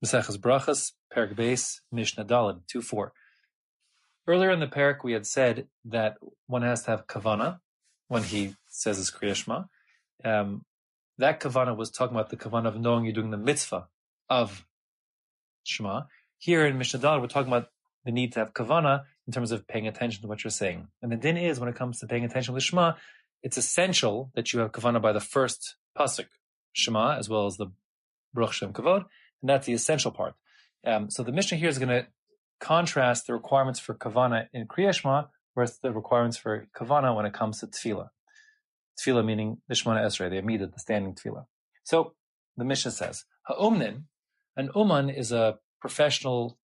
Maseches Brachos, Perek Beis, Mishnah Daled, 2-4. Earlier in the Perek, we had said that one has to have kavana when he says his Kriya Shema. That kavana was talking about the kavana of knowing you're doing the mitzvah of Shema. Here in Mishnah Daled, we're talking about the need to have kavana in terms of paying attention to what you're saying. And the din is, when it comes to paying attention to the Shema, it's essential that you have kavana by the first pasuk, Shema, as well as the Baruch Shem Kavod, and that's the essential part. So the Mishnah here is going to contrast the requirements for kavana in Kriya Shema versus the requirements for kavana when it comes to tefillah. Tefillah meaning the Shemona Esrei, the Amidah, the standing tefillah. So the Mishnah says, Ha'umnin, an uman is a professional,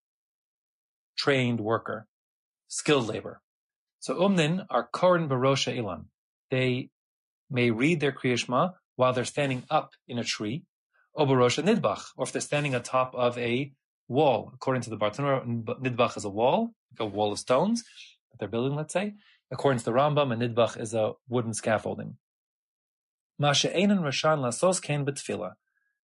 trained worker, skilled labor. So umnin are korin barosha ilan. They may read their Kriya Shema while they're standing up in a tree, or barosha nidbach, or if they're standing on top of a wall. According to the Bartanura, nidbach is a wall of stones that they're building, let's say. According to the Rambam, a nidbach is a wooden scaffolding. Masha einan rashan lasos ken b'tefillah.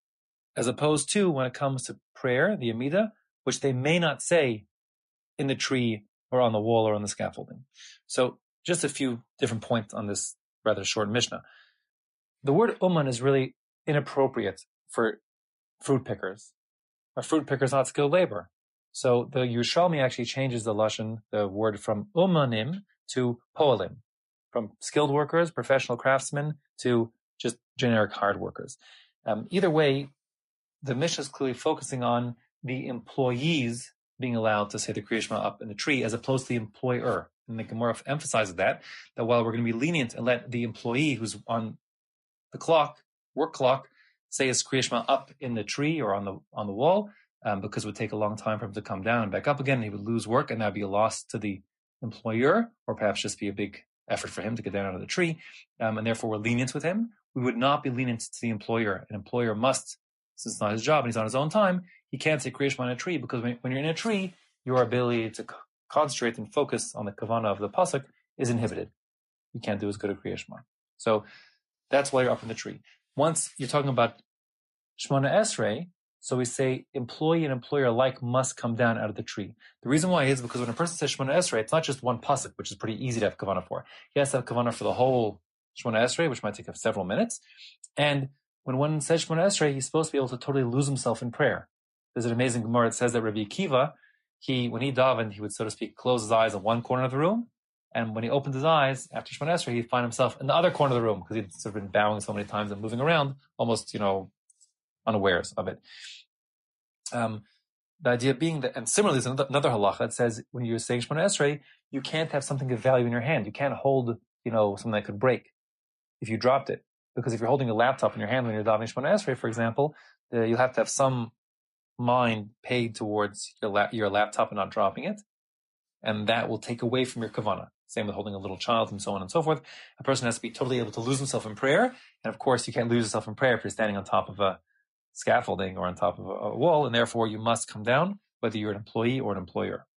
As opposed to when it comes to prayer, the Amidah, which they may not say in the tree or on the wall or on the scaffolding. So just a few different points on this rather short Mishnah. The word uman is really inappropriate for fruit pickers. A fruit picker is not skilled labor. So the Yerushalmi actually changes the lashon, the word from umanim to poalim, from skilled workers, professional craftsmen, to just generic hard workers. Either way, the Mishnah is clearly focusing on the employees being allowed to say the Kriya Shema up in the tree as opposed to the employer. And the Gemara emphasizes that while we're going to be lenient and let the employee who's on the work clock, say his Kriya Shema up in the tree or on the wall, because it would take a long time for him to come down and back up again, and he would lose work, and that would be a loss to the employer, or perhaps just be a big effort for him to get down out of the tree, and therefore we're lenient with him. We would not be lenient to the employer. An employer must, since it's not his job and he's on his own time, he can't say Kriya Shema in a tree, because when you're in a tree, your ability to concentrate and focus on the kavana of the pasuk is inhibited. You can't do as good a Kriya Shema. So that's why you're up in the tree. Once you're talking about Shemona Esrei, so we say employee and employer alike must come down out of the tree. The reason why is because when a person says Shemona Esrei, it's not just one pasuk, which is pretty easy to have kavana for. He has to have kavana for the whole Shemona Esrei, which might take several minutes. And when one says Shemona Esrei, he's supposed to be able to totally lose himself in prayer. There's an amazing Gemara that says that Rabbi Akiva, when he davened, he would, so to speak, close his eyes in one corner of the room, and when he opened his eyes after Shemona Esrei, he'd find himself in the other corner of the room because he'd sort of been bowing so many times and moving around, almost, unawares of it. The idea being that, and similarly, there's another halacha that says when you're saying Shemona Esrei, you can't have something of value in your hand. You can't hold, something that could break if you dropped it. Because if you're holding a laptop in your hand when you're davening Shemona Esrei, for example, you'll have to have some mind paid towards your laptop and not dropping it. And that will take away from your kavana. Same with holding a little child and so on and so forth. A person has to be totally able to lose himself in prayer. And of course, you can't lose yourself in prayer if you're standing on top of a scaffolding or on top of a wall. And therefore, you must come down, whether you're an employee or an employer.